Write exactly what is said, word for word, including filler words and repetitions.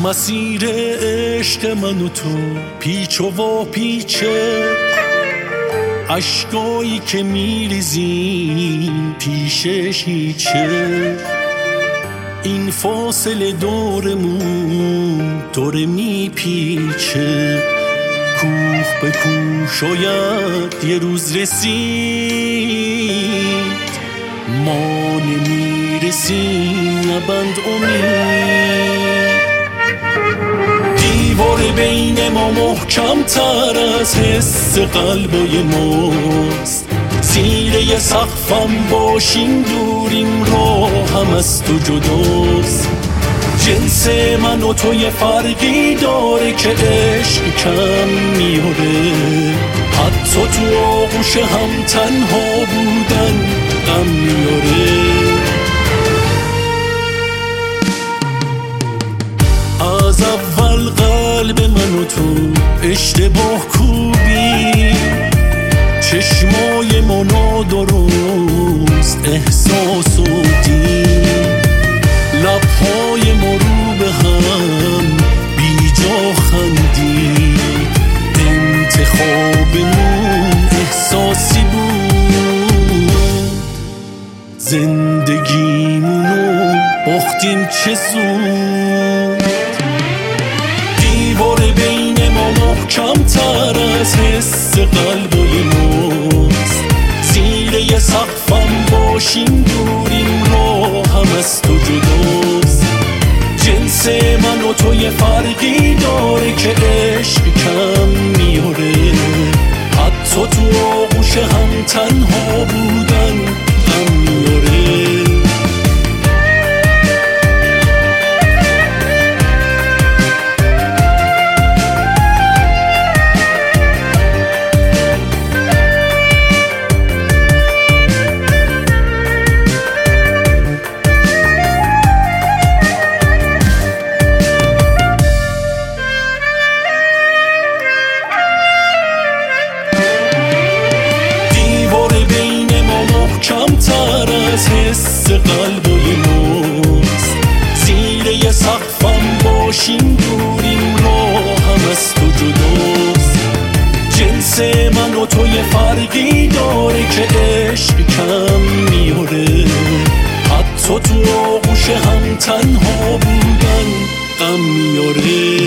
مسیر عشق من و تو پیچ و پیچه، عشقایی که میریزیم پیشش هیچه. این فاصله دورمون دوره میپیچه، کوه به کوه شاید یه روز رسید، ما نمیرسیم نبند امید. دیوار بین ما محکم تر از حس قلبای ماست، زیر سقفم باشیم دوریم راهم از تو جداست. جنس من و تو یه فرقی داره که عشق کم میاره، حتی تو آغوش هم تنها بودن غم میاره. از اول قلب من و تو اشتباه کوبی، چشمای ما نادرست احساس و دید، لبهای ما رو به هم بی جا خندید. انتخابمون احساسی بود، زندگیمونو باختیم چه زود. دیوار بین ما محکم تر از حس قلبای ماست، زیر یه سقفم باشیم دوریم راهم از تو جداست. جنس من و تو یه فرقی داره که عشق کم میاره، حتی تو آغوش هم تنها بودن غم میاره. کمتر از حس قلبای ماست، زیر یه سقفم باشیم دوریم راهم از تو جداست. جنس من و تو یه فرقی داره که عشق کم میاره، حتی تو آغوش هم تنها بودن غم میاره.